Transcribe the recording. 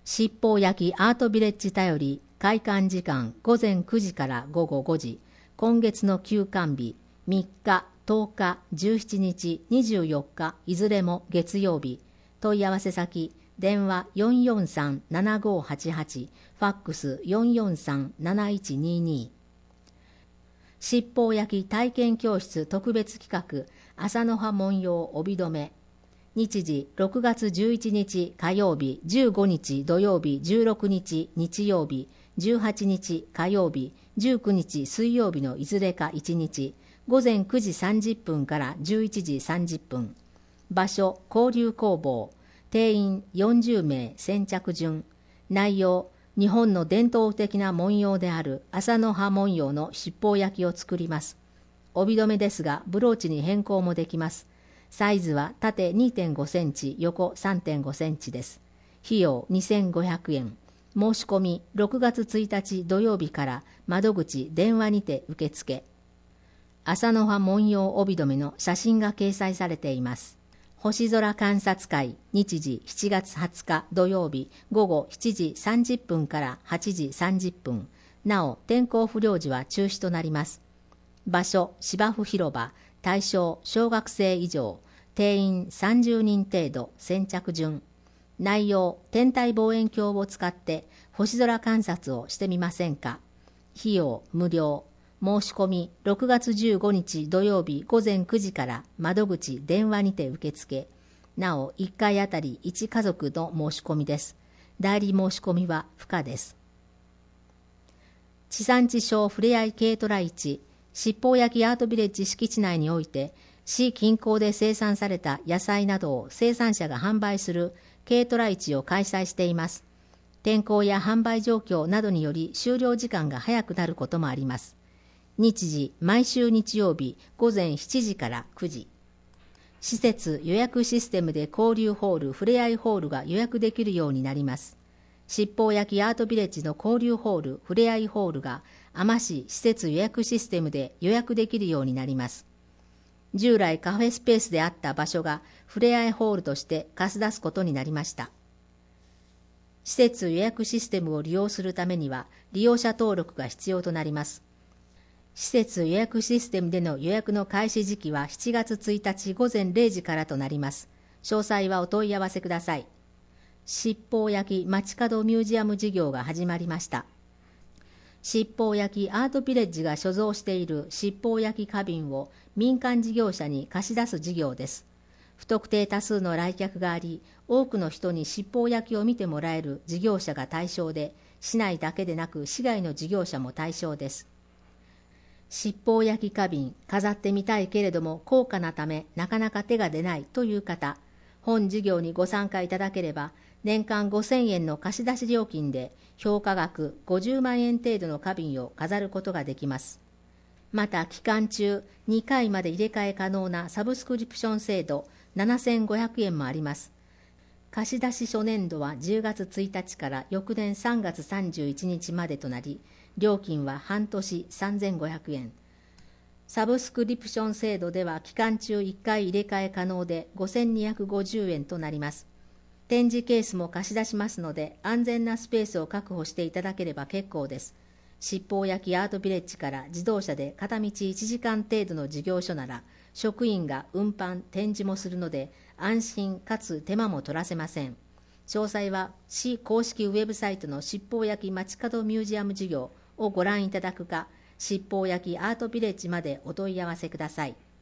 七宝焼きアートビレッジ便り、開館時間午前9時から午後5時、今月の休館日、3日、10日、17日、24日、いずれも月曜日。問い合わせ先、電話443-7588、ファックス443-7122。七宝焼き体験教室特別企画、麻の葉文様帯留め。日時6月11日火曜日、15日土曜日、16日日曜日、18日火曜日、19日水曜日のいずれか1日、午前9時30分から11時30分。場所、交流工房。定員40名、先着順。内容、日本の伝統的な文様である麻の葉文様の七宝焼きを作ります。帯留めですが、ブローチに変更もできます。サイズは縦 2.5 センチ、横 3.5 センチです。費用2500円。申し込み6月1日土曜日から窓口電話にて受付。麻の葉文様帯留めの写真が掲載されています。星空観察会、日時7月20日土曜日午後7時30分から8時30分。なお、天候不良時は中止となります。場所、芝生広場。対象、小学生以上。定員30人程度、先着順。内容、天体望遠鏡を使って星空観察をしてみませんか。費用無料。申し込み6月15日土曜日午前9時から窓口電話にて受付。なお、1回あたり1家族の申し込みです。代理申し込みは不可です。地産地消ふれあい軽トラ市、七宝焼きアートビレッジ敷地内において、市近郊で生産された野菜などを生産者が販売する軽トラ市を開催しています。天候や販売状況などにより終了時間が早くなることもあります。日時、毎週日曜日午前7時から9時。施設予約システムで交流ホール、ふれあいホールが予約できるようになります。七宝焼きアートビレッジの交流ホール、ふれあいホールが海士施設予約システムで予約できるようになります。従来カフェスペースであった場所がふれあいホールとして貸し出すことになりました。施設予約システムを利用するためには利用者登録が必要となります。施設予約システムでの予約の開始時期は7月1日午前0時からとなります。詳細はお問い合わせください。七宝焼き街角ミュージアム事業が始まりました。七宝焼きアートビレッジが所蔵している七宝焼き花瓶を民間事業者に貸し出す事業です。不特定多数の来客があり、多くの人に七宝焼きを見てもらえる事業者が対象で、市内だけでなく市外の事業者も対象です。七宝焼き花瓶、飾ってみたいけれども高価なためなかなか手が出ないという方、本事業にご参加いただければ、年間5000円の貸し出し料金で評価額50万円程度の花瓶を飾ることができます。また期間中2回まで入れ替え可能なサブスクリプション制度7500円もあります。貸し出し初年度は10月1日から翌年3月31日までとなり、料金は半年3500円。サブスクリプション制度では期間中1回入れ替え可能で5250円となります。展示ケースも貸し出しますので、安全なスペースを確保していただければ結構です。七宝焼きアートビレッジから自動車で片道1時間程度の事業所なら、職員が運搬・展示もするので、安心かつ手間も取らせません。詳細は市公式ウェブサイトの七宝焼き街角ミュージアム事業をご覧いただくか、七宝焼きアートビレッジまでお問い合わせください。